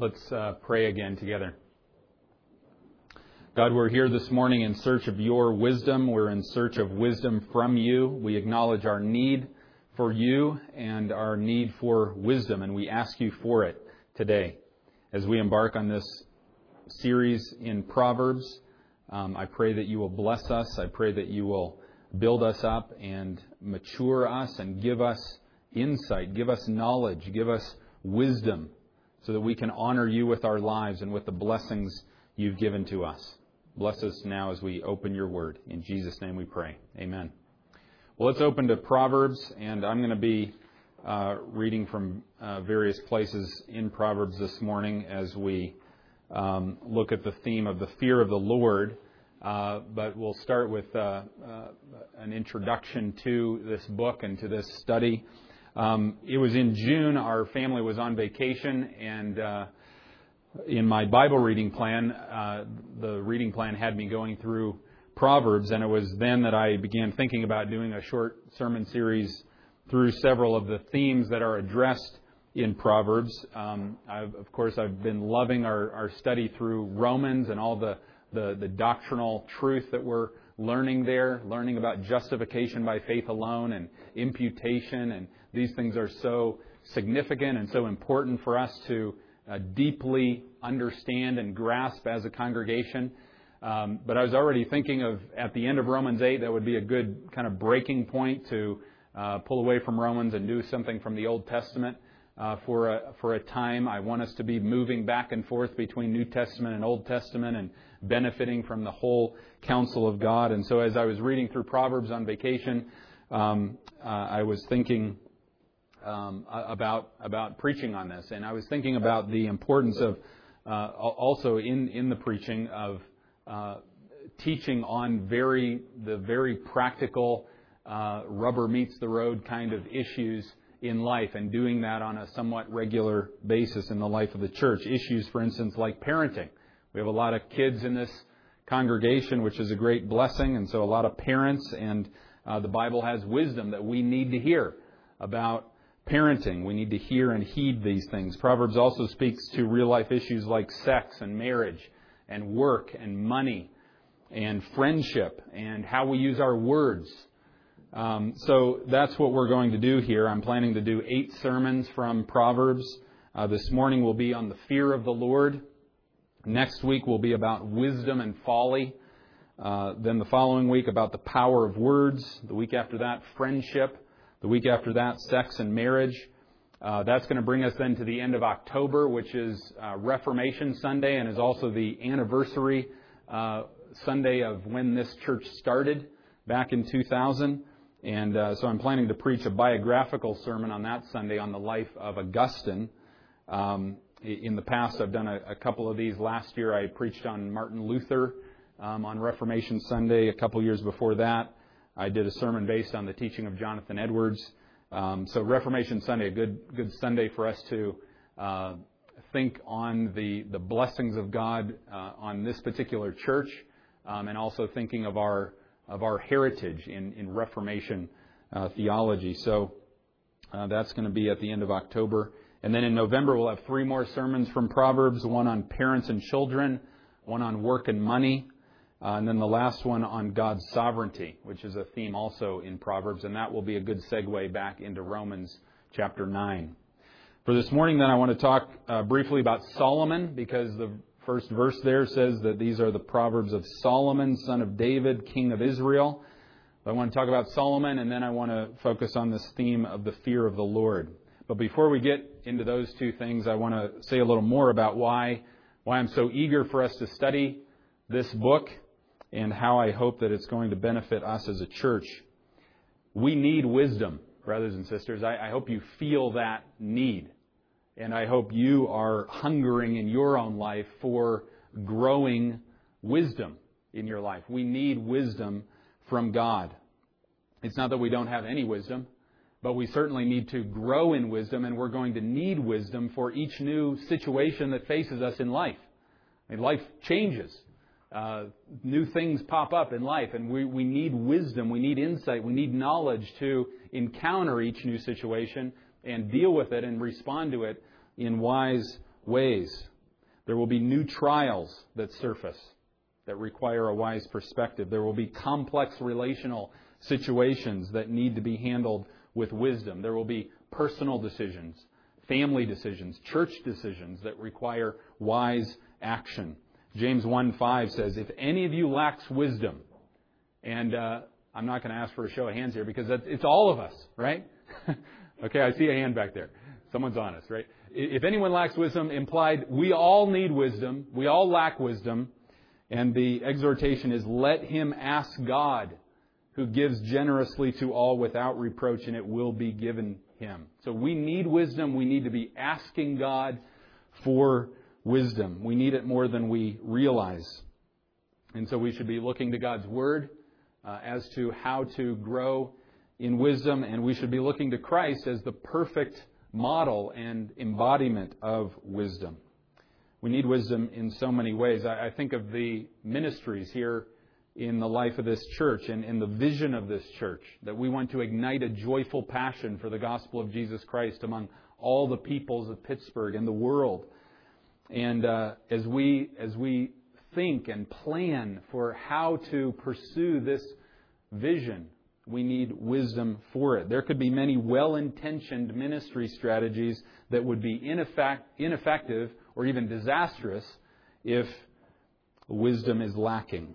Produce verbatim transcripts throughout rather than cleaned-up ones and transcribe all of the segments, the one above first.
Let's uh, pray again together. God, we're here this morning in search of your wisdom. We're in search of wisdom from you. We acknowledge our need for you and our need for wisdom, and we ask you for it today. As we embark on this series in Proverbs, um, I pray that you will bless us. I pray that you will build us up and mature us and give us insight, give us knowledge, give us wisdom, so that we can honor you with our lives and with the blessings you've given to us. Bless us now as we open your word. In Jesus' name we pray. Amen. Well, let's open to Proverbs, and I'm going to be uh, reading from uh, various places in Proverbs this morning as we um, look at the theme of the fear of the Lord. Uh, but we'll start with uh, uh, an introduction to this book and to this study. Um, it was in June. Our family was on vacation, and uh, in my Bible reading plan, uh, the reading plan had me going through Proverbs, and it was then that I began thinking about doing a short sermon series through several of the themes that are addressed in Proverbs. Um, I've, of course, I've been loving our, our study through Romans and all the, the, the doctrinal truth that we're learning there, learning about justification by faith alone and imputation, and these things are so significant and so important for us to uh, deeply understand and grasp as a congregation. Um, but I was already thinking of, at the end of Romans eight, that would be a good kind of breaking point to uh, pull away from Romans and do something from the Old Testament uh, for a, for a time. I want us to be moving back and forth between New Testament and Old Testament and benefiting from the whole counsel of God. And so as I was reading through Proverbs on vacation, um, uh, I was thinking um, about about preaching on this. And I was thinking about the importance of uh, also in, in the preaching of uh, teaching on very the very practical uh, rubber meets the road kind of issues in life, and doing that on a somewhat regular basis in the life of the church. Issues, for instance, like parenting. We have a lot of kids in this congregation, which is a great blessing, and so a lot of parents, and uh, the Bible has wisdom that we need to hear about parenting. We need to hear and heed these things. Proverbs also speaks to real-life issues like sex and marriage and work and money and friendship and how we use our words. Um, so that's what we're going to do here. I'm planning to do eight sermons from Proverbs. Uh, this morning will be on the fear of the Lord. Next week will be about wisdom and folly. Uh, then the following week about the power of words. The week after that, friendship. The week after that, sex and marriage. Uh, that's going to bring us then to the end of October, which is uh, Reformation Sunday, and is also the anniversary uh, Sunday of when this church started back in two thousand. And uh, so I'm planning to preach a biographical sermon on that Sunday on the life of Augustine. Um, in the past, I've done a, a couple of these. Last year, I preached on Martin Luther um, on Reformation Sunday. A couple years before that, I did a sermon based on the teaching of Jonathan Edwards. Um, so Reformation Sunday, a good good Sunday for us to uh, think on the, the blessings of God uh, on this particular church, um, and also thinking of our of our heritage in, in Reformation uh, theology. So uh, that's going to be at the end of October. And then in November, we'll have three more sermons from Proverbs, one on parents and children, one on work and money, uh, and then the last one on God's sovereignty, which is a theme also in Proverbs, and that will be a good segue back into Romans chapter nine. For this morning, then, I want to talk uh, briefly about Solomon, because the first verse there says that these are the Proverbs of Solomon, son of David, king of Israel. I want to talk about Solomon, and then I want to focus on this theme of the fear of the Lord. But before we get into those two things, I want to say a little more about why, why I'm so eager for us to study this book and how I hope that it's going to benefit us as a church. We need wisdom, brothers and sisters. I, I hope you feel that need. And I hope you are hungering in your own life for growing wisdom in your life. We need wisdom from God. It's not that we don't have any wisdom, but we certainly need to grow in wisdom, and we're going to need wisdom for each new situation that faces us in life. I mean, life changes. Uh, new things pop up in life, and we, we need wisdom, we need insight, we need knowledge to encounter each new situation and deal with it and respond to it in wise ways. There will be new trials that surface that require a wise perspective. There will be complex relational situations that need to be handled with wisdom. There will be personal decisions, family decisions, church decisions that require wise action. James one five says, if any of you lacks wisdom, and uh, I'm not going to ask for a show of hands here because that's, it's all of us, right? Okay, I see a hand back there. Someone's honest, right? If anyone lacks wisdom, implied we all need wisdom. We all lack wisdom. And the exhortation is, let him ask God, who gives generously to all without reproach, and it will be given him. So we need wisdom. We need to be asking God for wisdom. We need it more than we realize. And so we should be looking to God's Word uh, as to how to grow in wisdom. And we should be looking to Christ as the perfect model and embodiment of wisdom. We need wisdom in so many ways. I, I think of the ministries here in the life of this church and in the vision of this church, that we want to ignite a joyful passion for the gospel of Jesus Christ among all the peoples of Pittsburgh and the world. And uh, as we as we think and plan for how to pursue this vision, we need wisdom for it. There could be many well-intentioned ministry strategies that would be ineffect, ineffective or even disastrous if wisdom is lacking.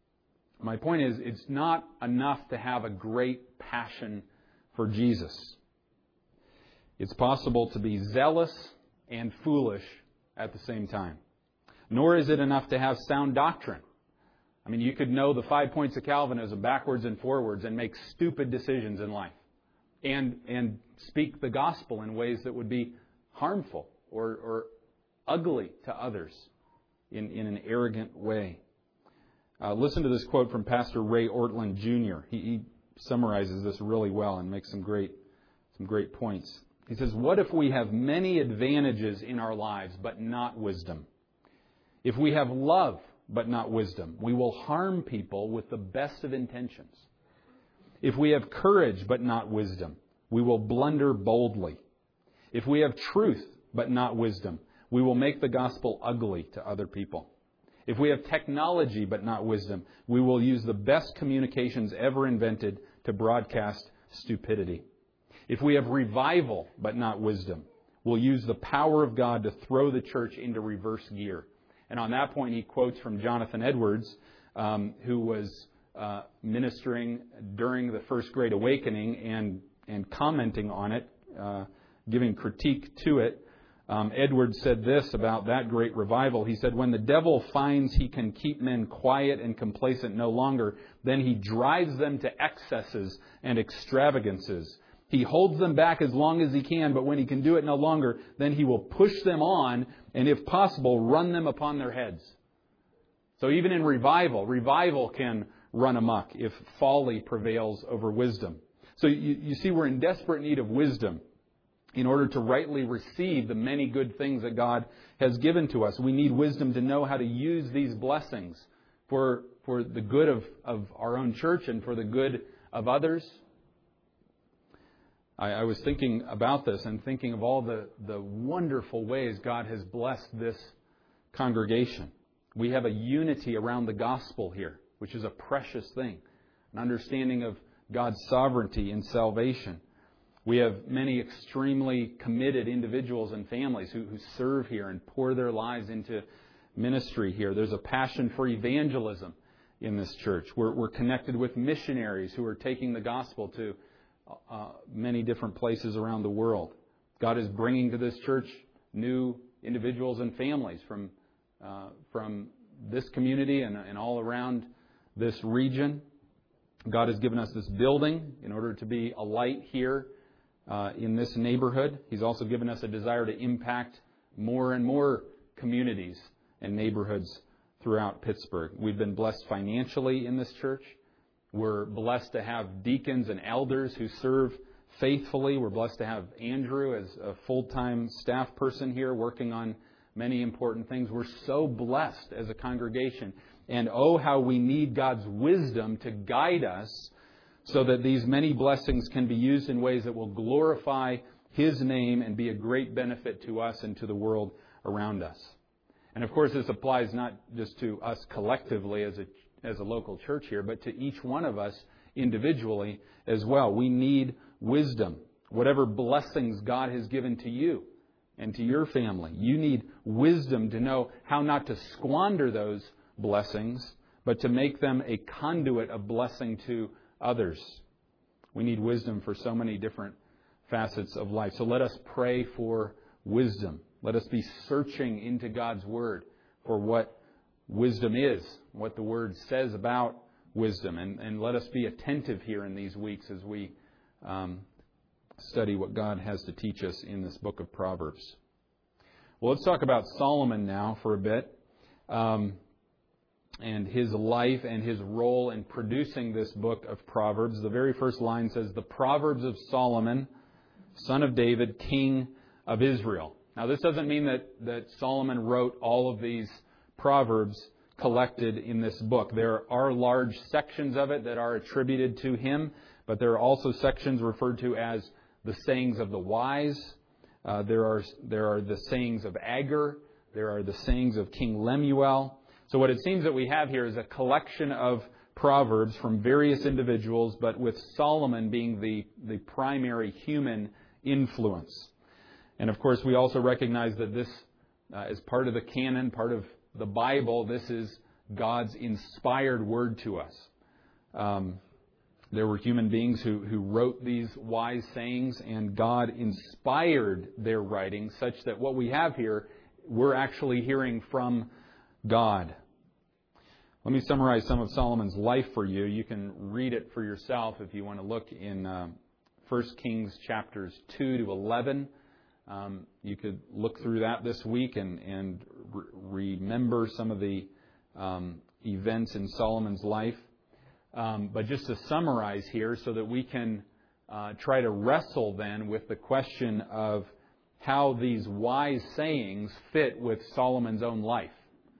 My point is, it's not enough to have a great passion for Jesus. It's possible to be zealous and foolish at the same time. Nor is it enough to have sound doctrine. I mean, you could know the five points of Calvinism backwards and forwards and make stupid decisions in life. And and speak the gospel in ways that would be harmful or, or ugly to others in, in an arrogant way. Uh, listen to this quote from Pastor Ray Ortland Junior He, he summarizes this really well and makes some great some great points. He says, what if we have many advantages in our lives but not wisdom? If we have love but not wisdom, we will harm people with the best of intentions. If we have courage but not wisdom, we will blunder boldly. If we have truth but not wisdom, we will make the gospel ugly to other people. If we have technology but not wisdom, we will use the best communications ever invented to broadcast stupidity. If we have revival but not wisdom, we'll use the power of God to throw the church into reverse gear. And on that point, he quotes from Jonathan Edwards, um, who was uh, ministering during the First Great Awakening and, and commenting on it, uh, giving critique to it. Um, Edwards said this about that great revival. He said, when the devil finds he can keep men quiet and complacent no longer, then he drives them to excesses and extravagances. He holds them back as long as he can, but when he can do it no longer, then he will push them on and, if possible, run them upon their heads. So even in revival, revival can run amok if folly prevails over wisdom. So you, you see, we're in desperate need of wisdom in order to rightly receive the many good things that God has given to us. We need wisdom to know how to use these blessings for, for the good of, of our own church and for the good of others. I, I was thinking about this and thinking of all the, the wonderful ways God has blessed this congregation. We have a unity around the gospel here, which is a precious thing. An understanding of God's sovereignty in salvation. We have many extremely committed individuals and families who, who serve here and pour their lives into ministry here. There's a passion for evangelism in this church. We're, we're connected with missionaries who are taking the gospel to uh, many different places around the world. God is bringing to this church new individuals and families from uh, from this community and, and all around this region. God has given us this building in order to be a light here uh, in this neighborhood. He's also given us a desire to impact more and more communities and neighborhoods throughout Pittsburgh. We've been blessed financially in this church. We're blessed to have deacons and elders who serve faithfully. We're blessed to have Andrew as a full-time staff person here working on many important things. We're so blessed as a congregation. And oh, how we need God's wisdom to guide us so that these many blessings can be used in ways that will glorify His name and be a great benefit to us and to the world around us. And of course, this applies not just to us collectively as a as a local church here, but to each one of us individually as well. We need wisdom. Whatever blessings God has given to you and to your family, you need wisdom to know how not to squander those blessings, but to make them a conduit of blessing to others. We need wisdom for so many different facets of life. So let us pray for wisdom. Let us be searching into God's Word for what wisdom is, what the Word says about wisdom. And, and let us be attentive here in these weeks as we um, study what God has to teach us in this book of Proverbs. Well, let's talk about Solomon now for a bit, um, and his life and his role in producing this book of Proverbs. The very first line says, "The Proverbs of Solomon, son of David, king of Israel." Now, this doesn't mean that, that Solomon wrote all of these Proverbs collected in this book. There are large sections of it that are attributed to him, but there are also sections referred to as the sayings of the wise. Uh, there are there are the sayings of Agur. There are the sayings of King Lemuel. So what it seems that we have here is a collection of Proverbs from various individuals, but with Solomon being the, the primary human influence. And of course, we also recognize that this uh, is part of the canon, part of the Bible. This is God's inspired word to us. Um, there were human beings who, who wrote these wise sayings, and God inspired their writing such that what we have here, we're actually hearing from God. Let me summarize some of Solomon's life for you. You can read it for yourself if you want to look in uh, First Kings chapters two to eleven. Um, you could look through that this week and, and re- remember some of the um, events in Solomon's life. Um, but just to summarize here so that we can uh, try to wrestle then with the question of how these wise sayings fit with Solomon's own life.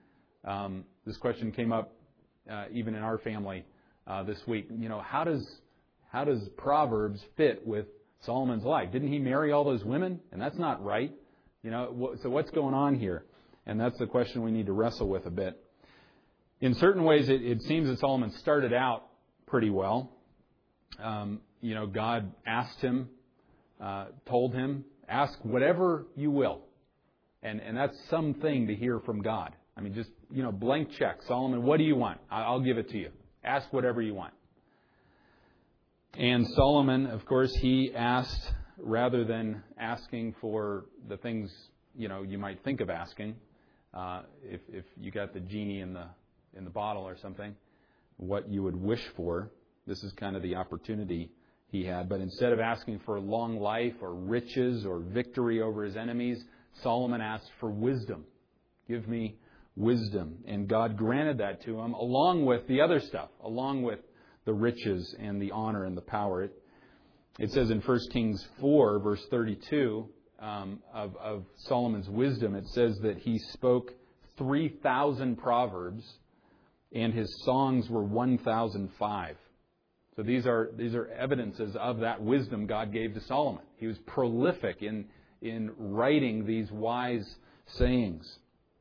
Um, this question came up uh, even in our family uh, this week. You know, how does how does Proverbs fit with Solomon's life? Didn't he marry all those women? And that's not right. You know, so what's going on here? And that's the question we need to wrestle with a bit. In certain ways, it, it seems that Solomon started out pretty well. Um, you know, God asked him, uh, told him, ask whatever you will. And, and that's something to hear from God. I mean, just, you know, blank check. Solomon, what do you want? I'll give it to you. Ask whatever you want. And Solomon, of course, he asked, rather than asking for the things, you know, you might think of asking, uh, if, if you got the genie in the in the bottle or something, what you would wish for. This is kind of the opportunity he had. But instead of asking for long life or riches or victory over his enemies, Solomon asked for wisdom. Give me wisdom. And God granted that to him, along with the other stuff, along with the riches and the honor and the power. It, it says in First Kings four, verse thirty-two, um, of, of Solomon's wisdom, it says that he spoke three thousand proverbs, and his songs were one thousand five. So these are these are evidences of that wisdom God gave to Solomon. He was prolific in, in writing these wise sayings.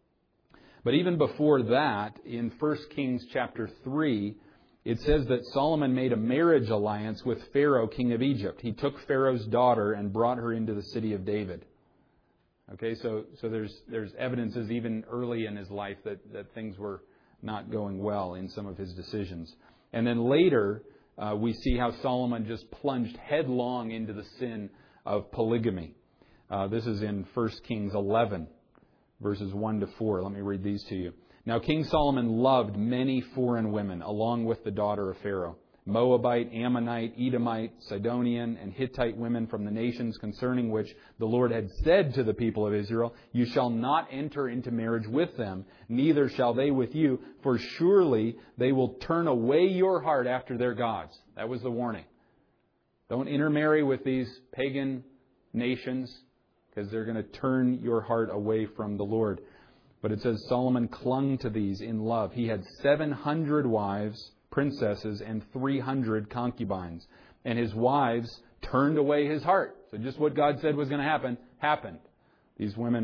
But even before that, in First Kings chapter three, it says that Solomon made a marriage alliance with Pharaoh, king of Egypt. He took Pharaoh's daughter and brought her into the city of David. Okay, so so there's there's evidences even early in his life that, that things were not going well in some of his decisions. And then later, uh, we see how Solomon just plunged headlong into the sin of polygamy. Uh, this is in First Kings eleven, verses one to four. Let me read these to you. Now King Solomon loved many foreign women, along with the daughter of Pharaoh, Moabite, Ammonite, Edomite, Sidonian, and Hittite women from the nations concerning which the Lord had said to the people of Israel, "You shall not enter into marriage with them, neither shall they with you, for surely they will turn away your heart after their gods." That was the warning. Don't intermarry with these pagan nations, because they're going to turn your heart away from the Lord. But it says Solomon clung to these in love. He had seven hundred wives, princesses, and three hundred concubines. And his wives turned away his heart. So just what God said was going to happen, happened. These women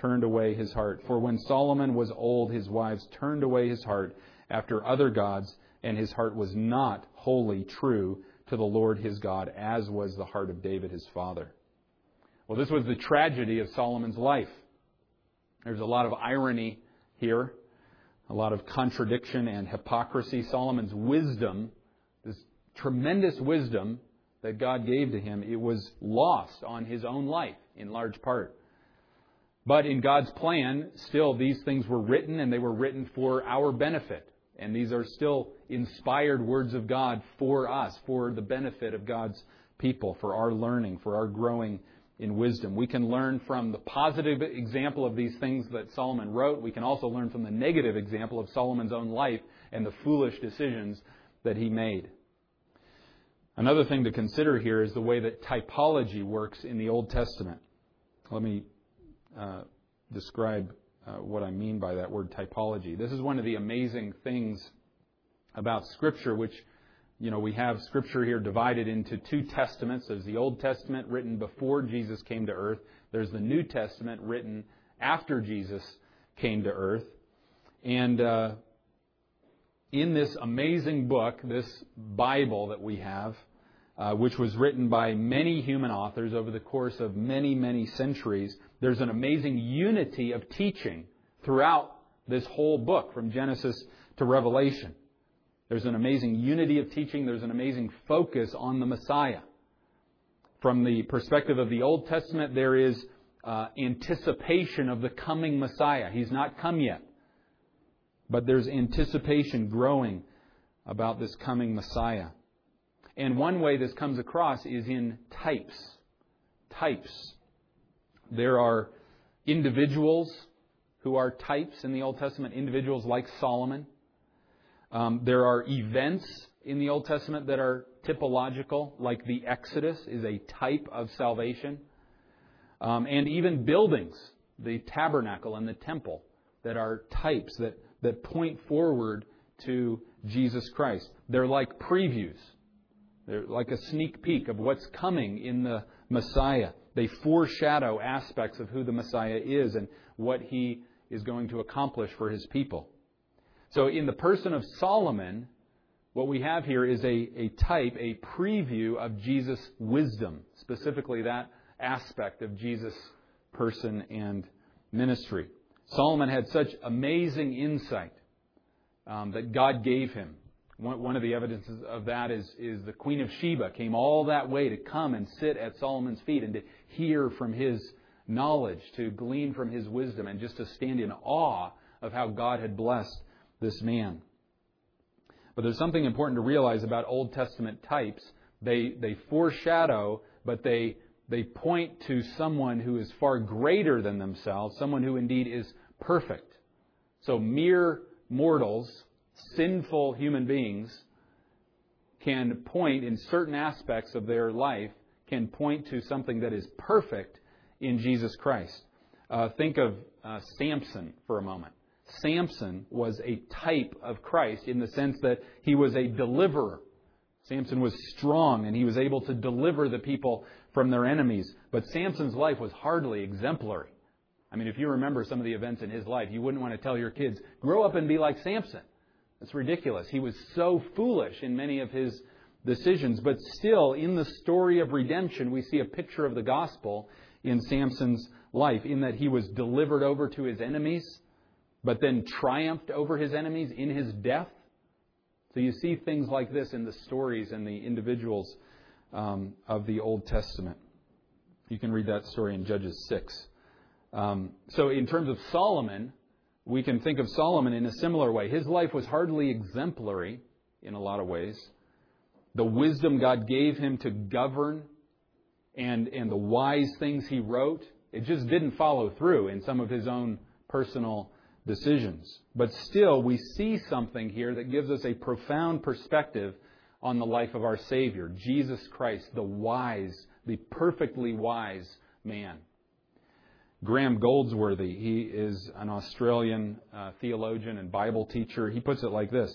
turned away his heart. For when Solomon was old, his wives turned away his heart after other gods, and his heart was not wholly true to the Lord his God, as was the heart of David his father. Well, this was the tragedy of Solomon's life. There's a lot of irony here, a lot of contradiction and hypocrisy. Solomon's wisdom, this tremendous wisdom that God gave to him, it was lost on his own life in large part. But in God's plan, still these things were written, and they were written for our benefit. And these are still inspired words of God for us, for the benefit of God's people, for our learning, for our growing in wisdom. We can learn from the positive example of these things that Solomon wrote. We can also learn from the negative example of Solomon's own life and the foolish decisions that he made. Another thing to consider here is the way that typology works in the Old Testament. Let me uh, describe uh, what I mean by that word typology. This is one of the amazing things about Scripture, which, you know, we have Scripture here divided into two testaments. There's the Old Testament written before Jesus came to earth. There's the New Testament written after Jesus came to earth. And uh, in this amazing book, this Bible that we have, uh, which was written by many human authors over the course of many, many centuries, there's an amazing unity of teaching throughout this whole book, from Genesis to Revelation. There's an amazing unity of teaching. There's an amazing focus on the Messiah. From the perspective of the Old Testament, there is uh, anticipation of the coming Messiah. He's not come yet. But there's anticipation growing about this coming Messiah. And one way this comes across is in types. Types. There are individuals who are types in the Old Testament, individuals like Solomon. Um, there are events in the Old Testament that are typological, like the Exodus is a type of salvation. Um, and even buildings, the tabernacle and the temple, that are types that, that point forward to Jesus Christ. They're like previews. They're like a sneak peek of what's coming in the Messiah. They foreshadow aspects of who the Messiah is and what He is going to accomplish for His people. So in the person of Solomon, what we have here is a, a type, a preview of Jesus' wisdom, specifically that aspect of Jesus' person and ministry. Solomon had such amazing insight um, that God gave him. One, one of the evidences of that is, is the Queen of Sheba came all that way to come and sit at Solomon's feet and to hear from his knowledge, to glean from his wisdom, and just to stand in awe of how God had blessed this man. But there's something important to realize about Old Testament types. They they foreshadow, but they they point to someone who is far greater than themselves, someone who indeed is perfect. So mere mortals, sinful human beings, can point in certain aspects of their life, can point to something that is perfect in Jesus Christ. Uh, think of uh, Samson for a moment. Samson was a type of Christ in the sense that he was a deliverer. Samson was strong and he was able to deliver the people from their enemies. But Samson's life was hardly exemplary. I mean, if you remember some of the events in his life, you wouldn't want to tell your kids, grow up and be like Samson. That's ridiculous. He was so foolish in many of his decisions. But still, in the story of redemption, we see a picture of the gospel in Samson's life, in that he was delivered over to his enemies, but then triumphed over his enemies in his death. So you see things like this in the stories and the individuals um, of the Old Testament. You can read that story in Judges six. Um, so in terms of Solomon, we can think of Solomon in a similar way. His life was hardly exemplary in a lot of ways. The wisdom God gave him to govern and, and the wise things he wrote, it just didn't follow through in some of his own personal decisions. But still, we see something here that gives us a profound perspective on the life of our Savior, Jesus Christ, the wise, the perfectly wise man. Graham Goldsworthy, he is an Australian uh, theologian and Bible teacher. He puts it like this: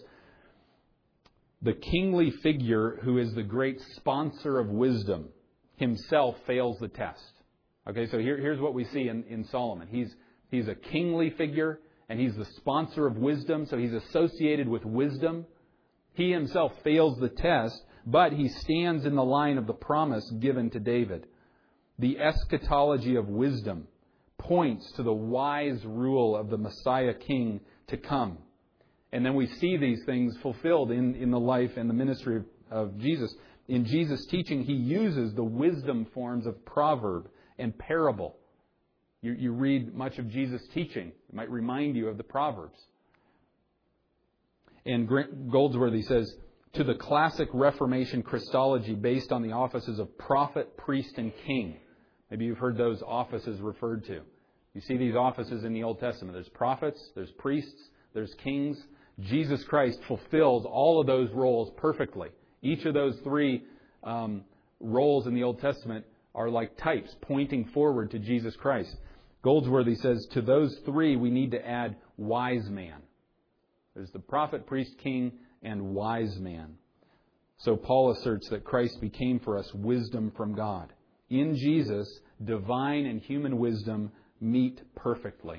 the kingly figure who is the great sponsor of wisdom himself fails the test. Okay, so here, here's what we see in, in Solomon. He's He's a kingly figure, and He's the sponsor of wisdom, so He's associated with wisdom. He Himself fails the test, but He stands in the line of the promise given to David. The eschatology of wisdom points to the wise rule of the Messiah King to come. And then we see these things fulfilled in, in the life and the ministry of, of Jesus. In Jesus' teaching, He uses the wisdom forms of proverb and parable. You, you read much of Jesus' teaching. It might remind you of the Proverbs. And Goldsworthy says, to the classic Reformation Christology based on the offices of prophet, priest, and king. Maybe you've heard those offices referred to. You see these offices in the Old Testament. There's prophets, there's priests, there's kings. Jesus Christ fulfills all of those roles perfectly. Each of those three um, roles in the Old Testament are like types pointing forward to Jesus Christ. Goldsworthy says, to those three we need to add wise man. There's the prophet, priest, king, and wise man. So Paul asserts that Christ became for us wisdom from God. In Jesus, divine and human wisdom meet perfectly.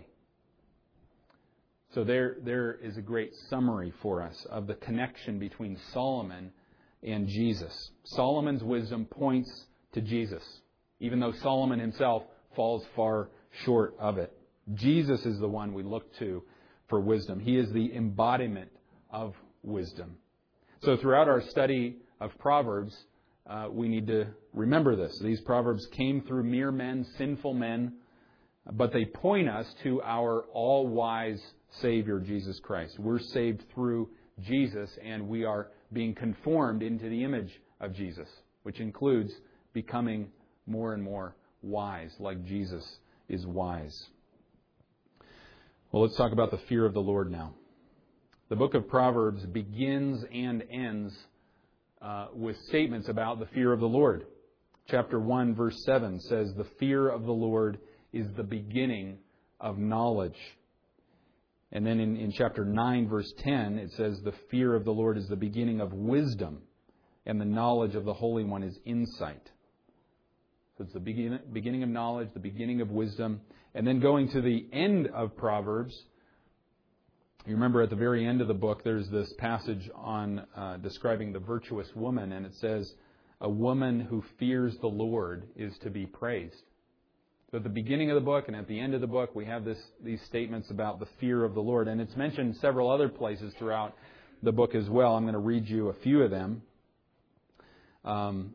So there, there is a great summary for us of the connection between Solomon and Jesus. Solomon's wisdom points to Jesus, even though Solomon himself falls far short of it. Jesus is the one we look to for wisdom. He is the embodiment of wisdom. So throughout our study of Proverbs, uh, we need to remember this. These Proverbs came through mere men, sinful men, but they point us to our all-wise Savior, Jesus Christ. We're saved through Jesus, and we are being conformed into the image of Jesus, which includes becoming more and more wise, like Jesus is wise. Well, let's talk about the fear of the Lord now. The book of Proverbs begins and ends uh, with statements about the fear of the Lord. Chapter one, verse seven says, the fear of the Lord is the beginning of knowledge. And then in, in chapter nine, verse ten, it says, the fear of the Lord is the beginning of wisdom, and the knowledge of the Holy One is insight. So it's the begin, beginning of knowledge, the beginning of wisdom. And then going to the end of Proverbs, you remember at the very end of the book, there's this passage on uh, describing the virtuous woman, and it says, a woman who fears the Lord is to be praised. So at the beginning of the book and at the end of the book, we have this, these statements about the fear of the Lord. And it's mentioned several other places throughout the book as well. I'm going to read you a few of them. Um,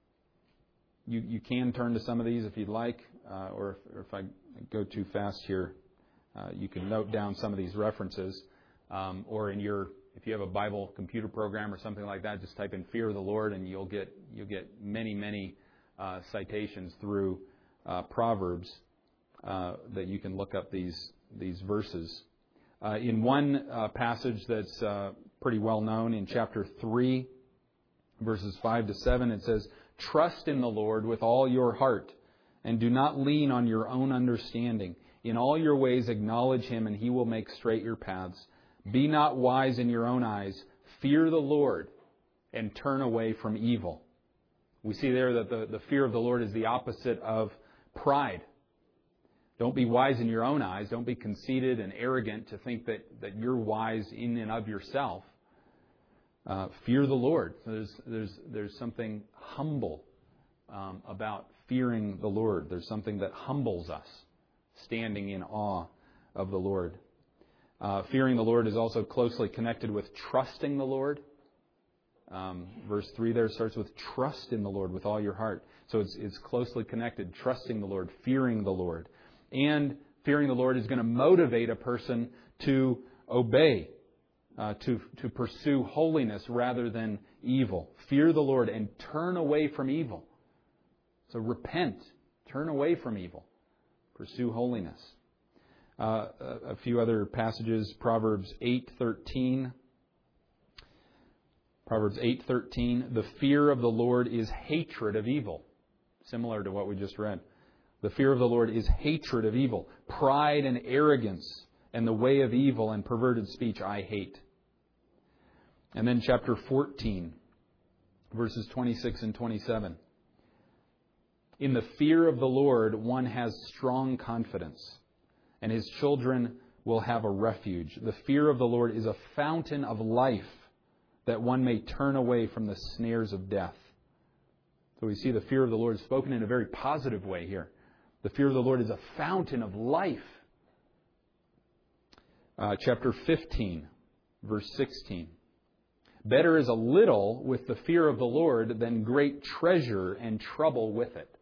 you, you can turn to some of these if you'd like, uh, or, if, or if I go too fast here, uh, you can note down some of these references. Um, or in your, if you have a Bible computer program or something like that, just type in fear of the Lord and you'll get, you'll get many, many uh, citations through Uh, Proverbs uh, that you can look up these these verses. Uh, in one uh, passage that's uh, pretty well known, in chapter three, verses five to seven, it says, trust in the Lord with all your heart, and do not lean on your own understanding. In all your ways acknowledge Him, and He will make straight your paths. Be not wise in your own eyes. Fear the Lord, and turn away from evil. We see there that the, the fear of the Lord is the opposite of pride. Don't be wise in your own eyes. Don't be conceited and arrogant to think that, that you're wise in and of yourself. Uh, fear the Lord. There's, there's, there's something humble um, about fearing the Lord. There's something that humbles us, standing in awe of the Lord. Uh, fearing the Lord is also closely connected with trusting the Lord. Um, verse three there starts with trust in the Lord with all your heart. So it's, it's closely connected, trusting the Lord, fearing the Lord. And fearing the Lord is going to motivate a person to obey, uh, to, to pursue holiness rather than evil. Fear the Lord and turn away from evil. So repent, turn away from evil, pursue holiness. Uh, a, a few other passages, Proverbs eight thirteen. Proverbs eight thirteen, the fear of the Lord is hatred of evil. Similar to what we just read. The fear of the Lord is hatred of evil. Pride and arrogance and the way of evil and perverted speech I hate. And then chapter fourteen, verses twenty-six and twenty-seven. In the fear of the Lord one has strong confidence, and his children will have a refuge. The fear of the Lord is a fountain of life, that one may turn away from the snares of death. So we see the fear of the Lord spoken in a very positive way here. The fear of the Lord is a fountain of life. Uh, chapter fifteen, verse sixteen. Better is a little with the fear of the Lord than great treasure and trouble with it.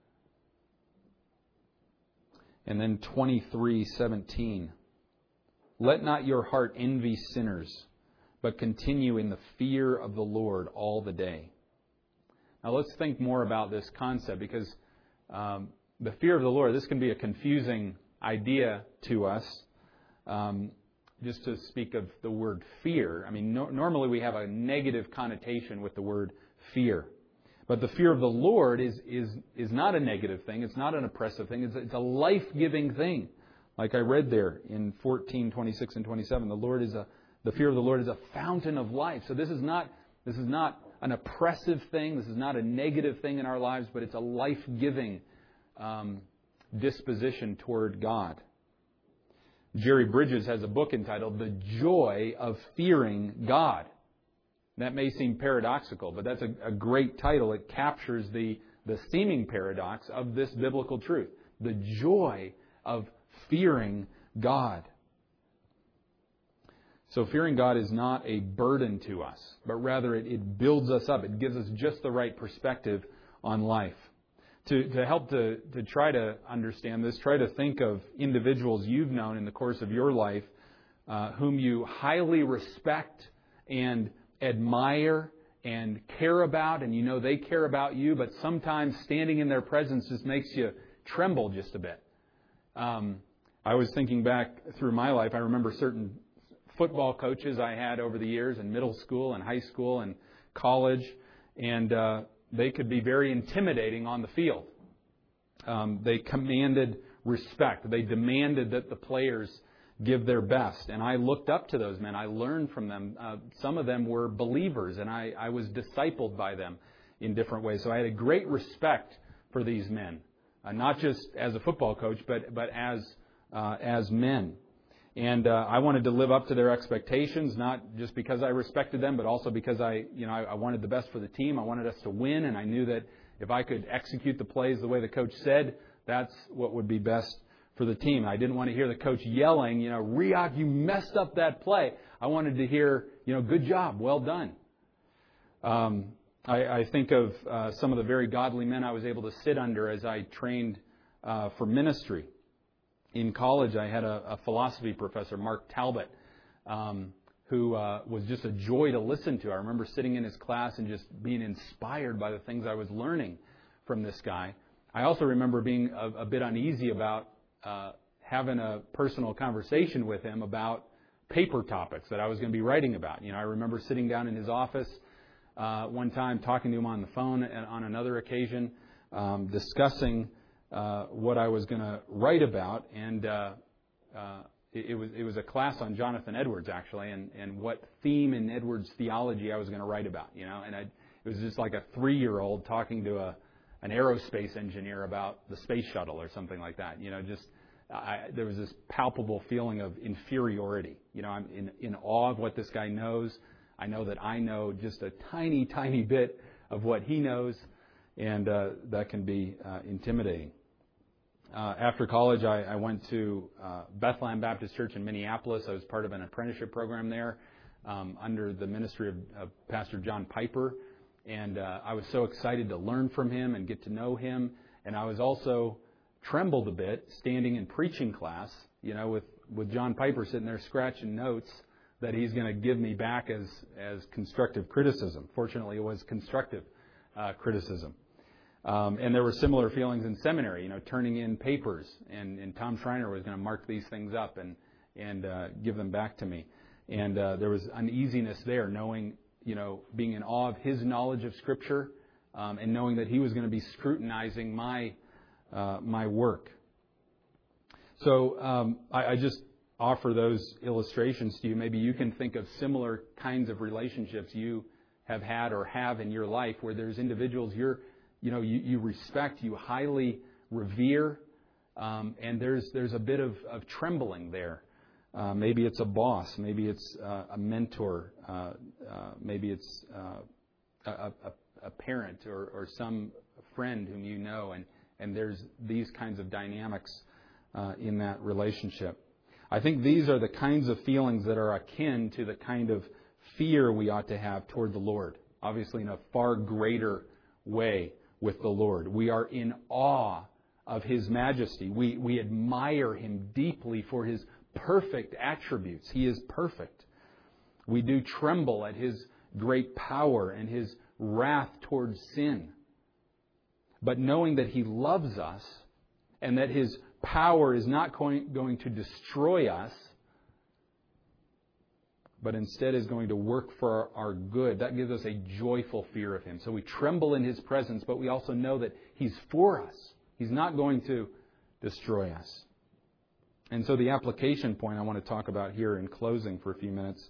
And then twenty-three seventeen. Let not your heart envy sinners, but continue in the fear of the Lord all the day. Now let's think more about this concept, because um, the fear of the Lord, this can be a confusing idea to us. Um, just to speak of the word fear, I mean, no, normally we have a negative connotation with the word fear. But the fear of the Lord is is is not a negative thing. It's not an oppressive thing. It's, it's a life-giving thing. Like I read there in fourteen, twenty-six, and twenty-seven, the Lord is a the fear of the Lord is a fountain of life. So this is not this is not an oppressive thing. This is not a negative thing in our lives, but it's a life-giving um, disposition toward God. Jerry Bridges has a book entitled The Joy of Fearing God. That may seem paradoxical, but that's a, a great title. It captures the, the seeming paradox of this biblical truth. The joy of fearing God. So fearing God is not a burden to us, but rather it, it builds us up. It gives us just the right perspective on life. To, to help to, to try to understand this, try to think of individuals you've known in the course of your life uh, whom you highly respect and admire and care about, and you know they care about you, but sometimes standing in their presence just makes you tremble just a bit. Um, I was thinking back through my life. I remember certain football coaches I had over the years in middle school and high school and college, and uh, they could be very intimidating on the field. Um, they commanded respect. They demanded that the players give their best. And I looked up to those men. I learned from them. Uh, some of them were believers, and I, I was discipled by them in different ways. So I had a great respect for these men, uh, not just as a football coach, but but as uh, as men. And uh, I wanted to live up to their expectations, not just because I respected them, but also because I, you know, I, I wanted the best for the team. I wanted us to win, and I knew that if I could execute the plays the way the coach said, that's what would be best for the team. I didn't want to hear the coach yelling, you know, Riak, you messed up that play. I wanted to hear, you know, good job, well done. Um, I, I think of uh, some of the very godly men I was able to sit under as I trained uh, for ministry. In college, I had a, a philosophy professor, Mark Talbot, um, who uh, was just a joy to listen to. I remember sitting in his class and just being inspired by the things I was learning from this guy. I also remember being a, a bit uneasy about uh, having a personal conversation with him about paper topics that I was going to be writing about. You know, I remember sitting down in his office uh, one time, talking to him on the phone, and on another occasion, um, discussing Uh, what I was going to write about, and uh, uh, it, it was it was a class on Jonathan Edwards actually, and, and what theme in Edwards theology I was going to write about, you know, and I, it was just like a three-year-old talking to a an aerospace engineer about the space shuttle or something like that, you know. Just I, there was this palpable feeling of inferiority, you know. I'm in in awe of what this guy knows. I know that I know just a tiny, tiny bit of what he knows, and uh, that can be uh, intimidating. Uh, after college, I, I went to uh, Bethlehem Baptist Church in Minneapolis. I was part of an apprenticeship program there um, under the ministry of, of Pastor John Piper. And uh, I was so excited to learn from him and get to know him. And I was also trembled a bit standing in preaching class, you know, with, with John Piper sitting there scratching notes that he's going to give me back as, as constructive criticism. Fortunately, it was constructive uh, criticism. Um, and there were similar feelings in seminary, you know, turning in papers, and, and Tom Schreiner was going to mark these things up and and uh, give them back to me. And uh, there was uneasiness there, knowing, you know, being in awe of his knowledge of Scripture, um, and knowing that he was going to be scrutinizing my uh, my work. So um, I, I just offer those illustrations to you. Maybe you can think of similar kinds of relationships you have had or have in your life, where there's individuals you're You know, you, you respect, you highly revere, Um, and there's there's a bit of, of trembling there. Uh, maybe it's a boss. Maybe it's uh, a mentor. Uh, uh, maybe it's uh, a, a, a parent or, or some friend whom you know. And, and there's these kinds of dynamics uh, in that relationship. I think these are the kinds of feelings that are akin to the kind of fear we ought to have toward the Lord. Obviously in a far greater way with the Lord. We are in awe of His majesty. We, we admire Him deeply for His perfect attributes. He is perfect. We do tremble at His great power and His wrath towards sin. But knowing that He loves us and that His power is not going, going to destroy us, but instead is going to work for our, our good, that gives us a joyful fear of Him. So we tremble in His presence, but we also know that He's for us. He's not going to destroy us. And so the application point I want to talk about here in closing for a few minutes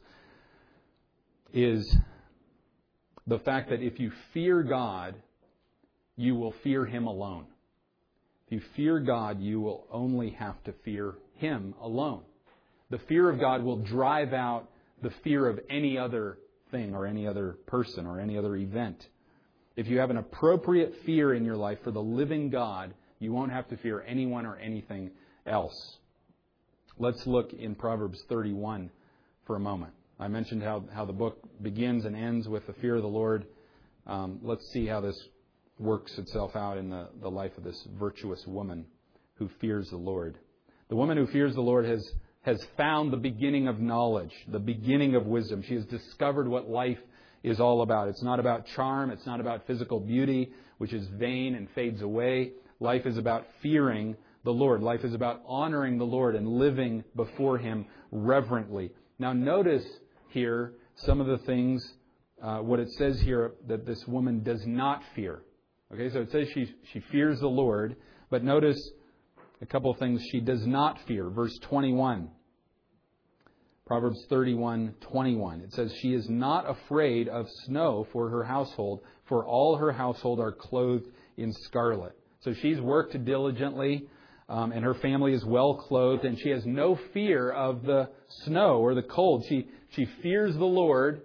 is the fact that if you fear God, you will fear Him alone. If you fear God, you will only have to fear Him alone. The fear of God will drive out the fear of any other thing or any other person or any other event. If you have an appropriate fear in your life for the living God, you won't have to fear anyone or anything else. Let's look in Proverbs thirty-one for a moment. I mentioned how, how the book begins and ends with the fear of the Lord. Um, let's see how this works itself out in the, the life of this virtuous woman who fears the Lord. The woman who fears the Lord has, has found the beginning of knowledge, the beginning of wisdom. She has discovered what life is all about. It's not about charm. It's not about physical beauty, which is vain and fades away. Life is about fearing the Lord. Life is about honoring the Lord and living before Him reverently. Now notice here some of the things, uh, what it says here that this woman does not fear. Okay, so it says she, she fears the Lord, but notice a couple of things she does not fear. Verse twenty-one. Proverbs thirty-one twenty-one. It says, she is not afraid of snow for her household, for all her household are clothed in scarlet. So she's worked diligently, um, and her family is well clothed, and she has no fear of the snow or the cold. She, she fears the Lord,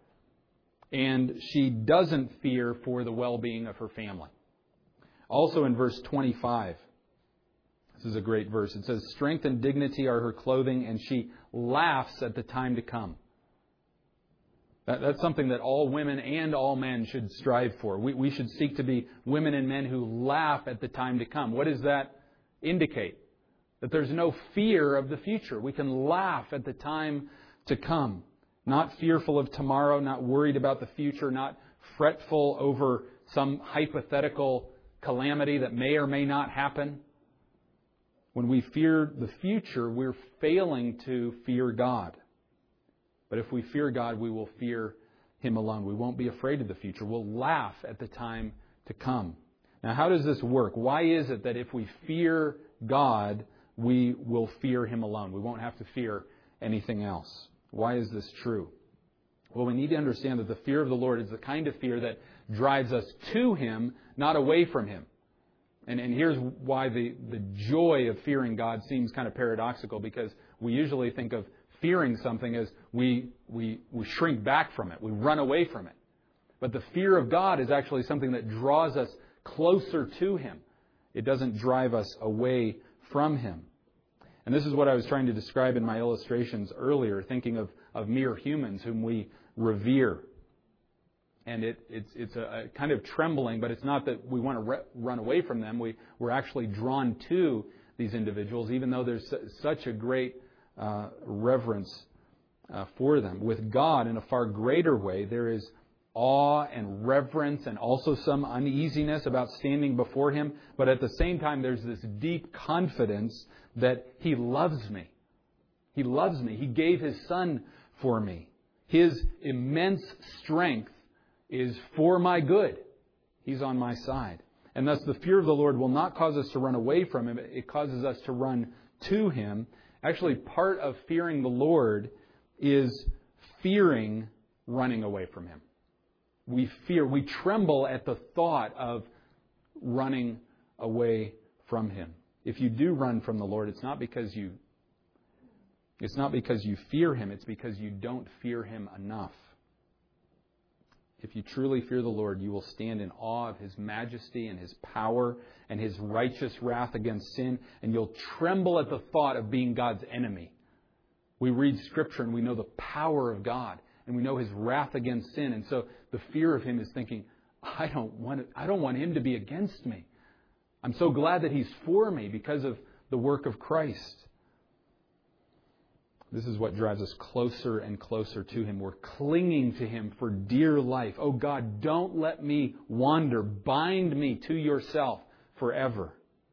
and she doesn't fear for the well-being of her family. Also in verse twenty-five, this is a great verse. It says, strength and dignity are her clothing, and she laughs at the time to come. That, that's something that all women and all men should strive for. We, we should seek to be women and men who laugh at the time to come. What does that indicate? That there's no fear of the future. We can laugh at the time to come. Not fearful of tomorrow, not worried about the future, not fretful over some hypothetical calamity that may or may not happen. When we fear the future, we're failing to fear God. But if we fear God, we will fear Him alone. We won't be afraid of the future. We'll laugh at the time to come. Now, how does this work? Why is it that if we fear God, we will fear Him alone? We won't have to fear anything else. Why is this true? Well, we need to understand that the fear of the Lord is the kind of fear that drives us to Him, not away from Him. And, and here's why the, the joy of fearing God seems kind of paradoxical, because we usually think of fearing something as we, we, we shrink back from it. We run away from it. But the fear of God is actually something that draws us closer to Him. It doesn't drive us away from Him. And this is what I was trying to describe in my illustrations earlier, thinking of, of mere humans whom we revere. And it, it's, it's a, a kind of trembling, but it's not that we want to re- run away from them. We, we're actually drawn to these individuals, even though there's su- such a great uh, reverence uh, for them. With God, in a far greater way, there is awe and reverence and also some uneasiness about standing before Him. But at the same time, there's this deep confidence that He loves me. He loves me. He gave His Son for me. His immense strength is for my good. He's on my side. And thus the fear of the Lord will not cause us to run away from Him. It causes us to run to Him. Actually, part of fearing the Lord is fearing running away from Him. We fear, we tremble at the thought of running away from Him. if you do run from the Lord, it's not because you it's not because you fear Him, it's because you don't fear Him enough. If you truly fear the Lord, you will stand in awe of His majesty and His power and His righteous wrath against sin, and you'll tremble at the thought of being God's enemy. We read Scripture and we know the power of God, and we know His wrath against sin, and so the fear of Him is thinking, I don't want I don't want Him to be against me. I'm so glad that He's for me because of the work of Christ. This is what drives us closer and closer to Him. We're clinging to Him for dear life. Oh God, don't let me wander. Bind me to Yourself forever.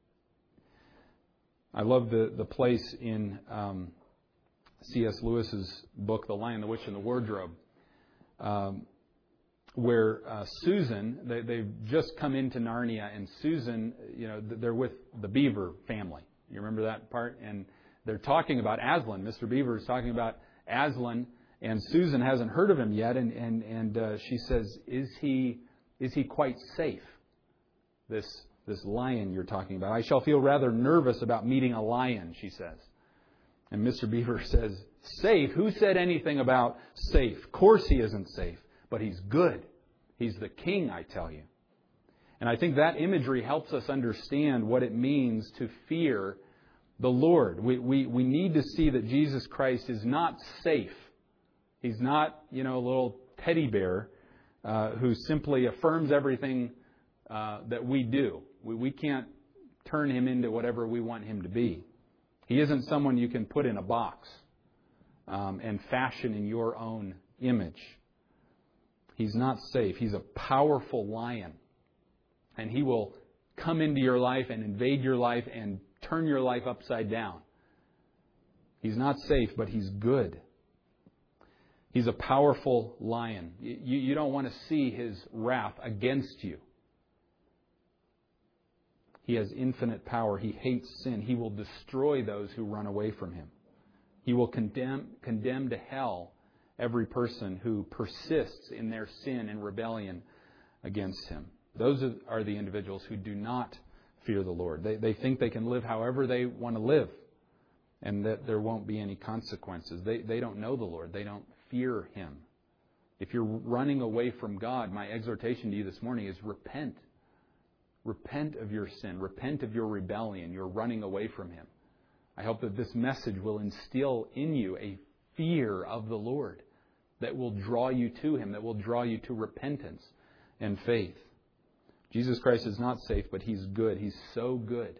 I love the, the place in um, C S Lewis's book, The Lion, the Witch, and the Wardrobe, um, where uh, Susan, they, they've just come into Narnia, and Susan, you know, they're with the Beaver family. You remember that part? And they're talking about Aslan. Mister Beaver is talking about Aslan, and Susan hasn't heard of him yet, and and and uh, she says, "Is he is he quite safe? This this lion you're talking about? I shall feel rather nervous about meeting a lion," she says. And Mister Beaver says, "Safe? Who said anything about safe? Of course he isn't safe, but he's good. He's the king, I tell you." And I think that imagery helps us understand what it means to fear the Lord. We, we we need to see that Jesus Christ is not safe. He's not, you know, a little teddy bear uh, who simply affirms everything uh, that we do. We, we can't turn Him into whatever we want Him to be. He isn't someone you can put in a box um, and fashion in your own image. He's not safe. He's a powerful lion. And He will come into your life and invade your life and turn your life upside down. He's not safe, but He's good. He's a powerful lion. You, you don't want to see His wrath against you. He has infinite power. He hates sin. He will destroy those who run away from Him. He will condemn, condemn to hell every person who persists in their sin and rebellion against Him. Those are the individuals who do not fear the Lord. They, they think they can live however they want to live and that there won't be any consequences. They, they don't know the Lord. They don't fear Him. If you're running away from God, my exhortation to you this morning is repent. Repent of your sin. Repent of your rebellion. You're running away from Him. I hope that this message will instill in you a fear of the Lord that will draw you to Him, that will draw you to repentance and faith. Jesus Christ is not safe, but He's good. He's so good.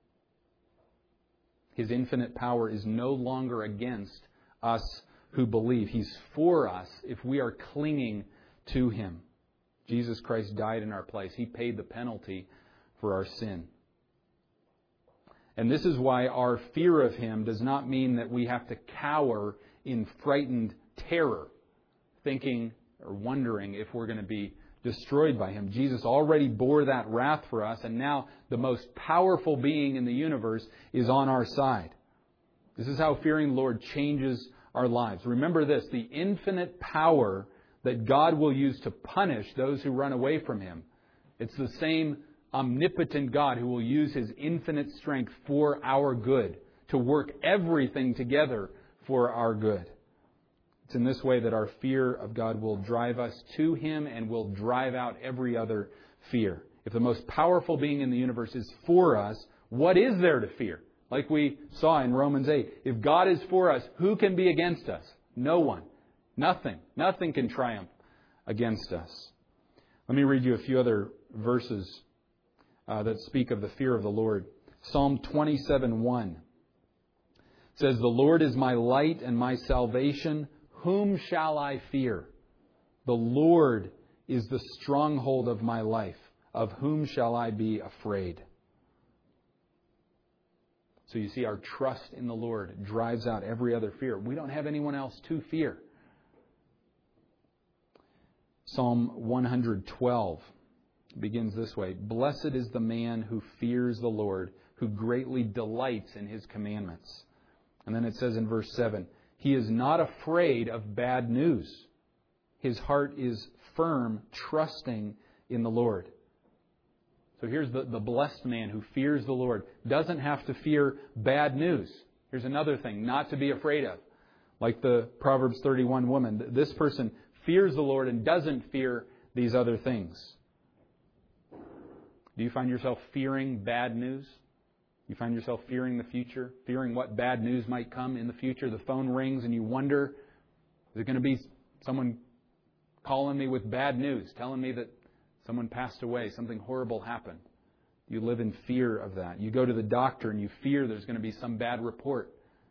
His infinite power is no longer against us who believe. He's for us if we are clinging to Him. Jesus Christ died in our place. He paid the penalty for our sin. And this is why our fear of Him does not mean that we have to cower in frightened terror, thinking or wondering if we're going to be destroyed by Him. Jesus already bore that wrath for us, and now the most powerful being in the universe is on our side. This is how fearing the Lord changes our lives. Remember this, the infinite power that God will use to punish those who run away from Him. It's the same omnipotent God who will use His infinite strength for our good, to work everything together for our good. It's in this way that our fear of God will drive us to Him and will drive out every other fear. If the most powerful being in the universe is for us, what is there to fear? Like we saw in Romans eight, if God is for us, who can be against us? No one. Nothing. Nothing can triumph against us. Let me read you a few other verses uh, that speak of the fear of the Lord. Psalm twenty-seven one says, "The Lord is my light and my salvation. Whom shall I fear? The Lord is the stronghold of my life. Of whom shall I be afraid?" So you see, our trust in the Lord drives out every other fear. We don't have anyone else to fear. Psalm one twelve begins this way, "Blessed is the man who fears the Lord, who greatly delights in His commandments." And then it says in verse seven, "He is not afraid of bad news. His heart is firm, trusting in the Lord." So here's the, the blessed man who fears the Lord. Doesn't have to fear bad news. Here's another thing not to be afraid of. Like the Proverbs thirty-one woman. This person fears the Lord and doesn't fear these other things. Do you find yourself fearing bad news? You find yourself fearing the future? Fearing what bad news might come in the future? The phone rings and you wonder, is it going to be someone calling me with bad news, telling me that someone passed away, something horrible happened? You live in fear of that. You go to the doctor and you fear there's going to be some bad report.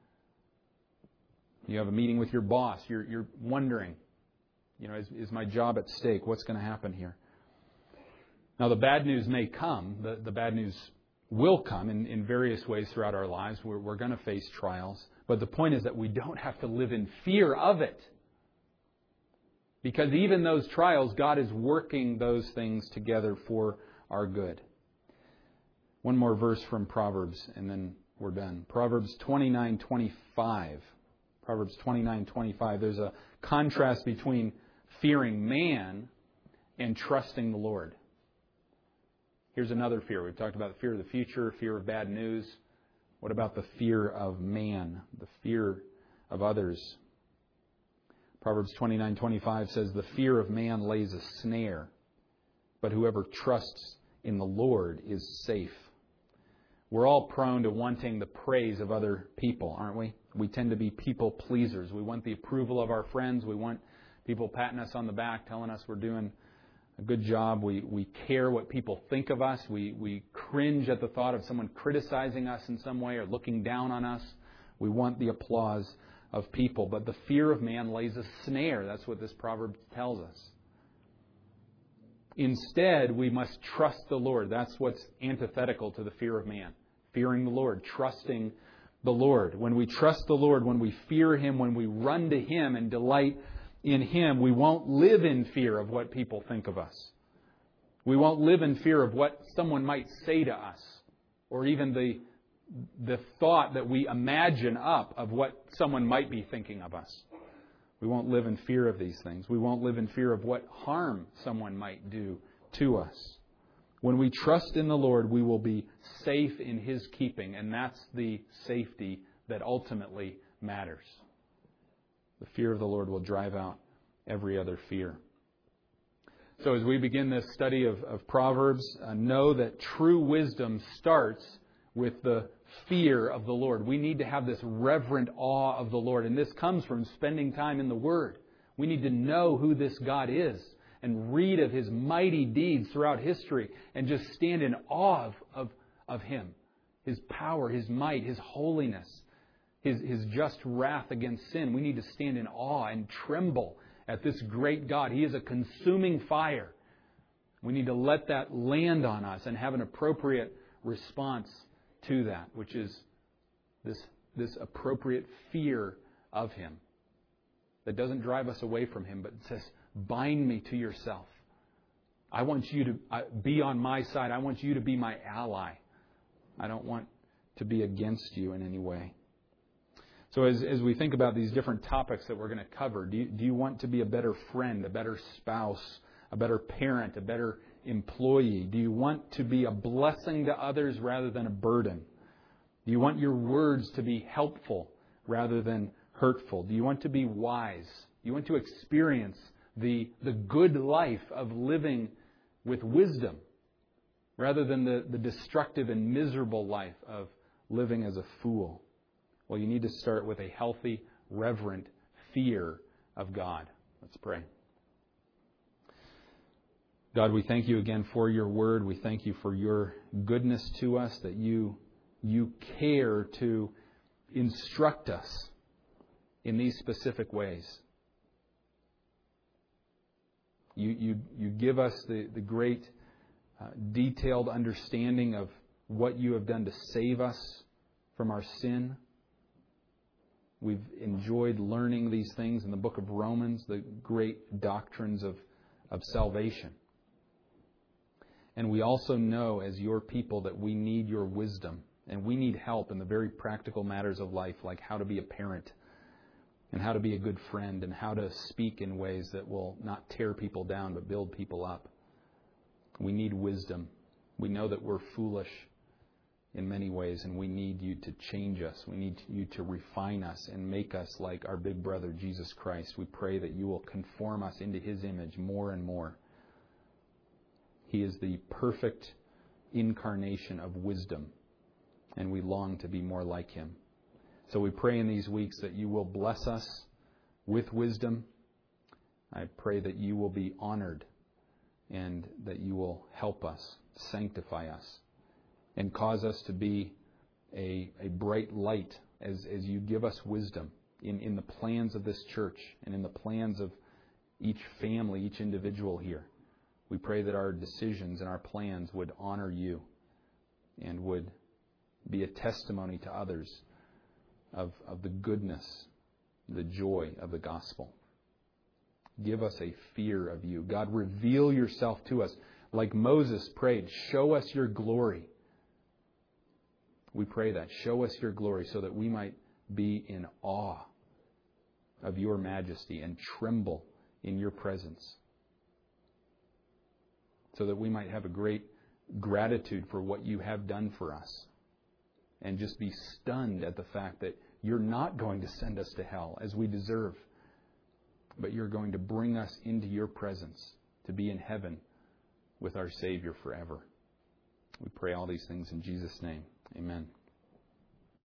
You have a meeting with your boss. You're, you're wondering, you know, is, is my job at stake? What's going to happen here? Now, the bad news may come. The, the bad news will come in, in various ways throughout our lives. We're, we're going to face trials. But the point is that we don't have to live in fear of it. Because even those trials, God is working those things together for our good. One more verse from Proverbs, and then we're done. Proverbs twenty-nine twenty-five. Proverbs twenty-nine twenty-five. There's a contrast between fearing man and trusting the Lord. Here's another fear. We've talked about the fear of the future, fear of bad news. What about the fear of man, the fear of others? Proverbs twenty-nine twenty-five says, "The fear of man lays a snare, but whoever trusts in the Lord is safe." We're all prone to wanting the praise of other people, aren't we? We tend to be people pleasers. We want the approval of our friends. We want people patting us on the back, telling us we're doing a good job. We we care what people think of us. We we cringe at the thought of someone criticizing us in some way or looking down on us. We want the applause of people. But the fear of man lays a snare. That's what this proverb tells us. Instead, we must trust the Lord. That's what's antithetical to the fear of man. Fearing the Lord, trusting the Lord. When we trust the Lord, when we fear Him, when we run to Him and delight in Him, we won't live in fear of what people think of us. We won't live in fear of what someone might say to us, or even the the thought that we imagine up of what someone might be thinking of us. We won't live in fear of these things. We won't live in fear of what harm someone might do to us. When we trust in the Lord, we will be safe in His keeping, and that's the safety that ultimately matters. The fear of the Lord will drive out every other fear. So as we begin this study of, of Proverbs, uh, know that true wisdom starts with the fear of the Lord. We need to have this reverent awe of the Lord. And this comes from spending time in the Word. We need to know who this God is and read of His mighty deeds throughout history and just stand in awe of, of, of Him. His power, His might, His holiness, His, His just wrath against sin. We need to stand in awe and tremble at this great God. He is a consuming fire. We need to let that land on us and have an appropriate response to that, which is this, this appropriate fear of Him that doesn't drive us away from Him, but says, bind me to yourself. I want you to be on my side. I want you to be my ally. I don't want to be against you in any way. So as, as we think about these different topics that we're going to cover, do you, do you want to be a better friend, a better spouse, a better parent, a better employee? Do you want to be a blessing to others rather than a burden? Do you want your words to be helpful rather than hurtful? Do you want to be wise? Do you want to experience the, the good life of living with wisdom rather than the, the destructive and miserable life of living as a fool? Well, you need to start with a healthy, reverent fear of God. Let's pray. God, we thank You again for Your Word. We thank You for Your goodness to us, that You, you care to instruct us in these specific ways. You, you, you give us the, the great uh, detailed understanding of what You have done to save us from our sin. We've enjoyed learning these things in the book of Romans, the great doctrines of, of salvation. And we also know as Your people that we need Your wisdom and we need help in the very practical matters of life, like how to be a parent and how to be a good friend and how to speak in ways that will not tear people down but build people up. We need wisdom. We know that we're foolish in many ways, and we need you to change us. We need you to refine us and make us like our big brother, Jesus Christ. We pray that you will conform us into His image more and more. He is the perfect incarnation of wisdom, and we long to be more like Him. So we pray in these weeks that you will bless us with wisdom. I pray that you will be honored and that you will help us, sanctify us, and cause us to be a, a bright light as, as you give us wisdom in, in the plans of this church and in the plans of each family, each individual here. We pray that our decisions and our plans would honor you and would be a testimony to others of, of the goodness, the joy of the gospel. Give us a fear of you. God, reveal yourself to us. Like Moses prayed, show us your glory. We pray that. Show us your glory so that we might be in awe of your majesty and tremble in your presence. So that we might have a great gratitude for what you have done for us. And just be stunned at the fact that you're not going to send us to hell as we deserve, but you're going to bring us into your presence to be in heaven with our Savior forever. We pray all these things in Jesus' name. Amen.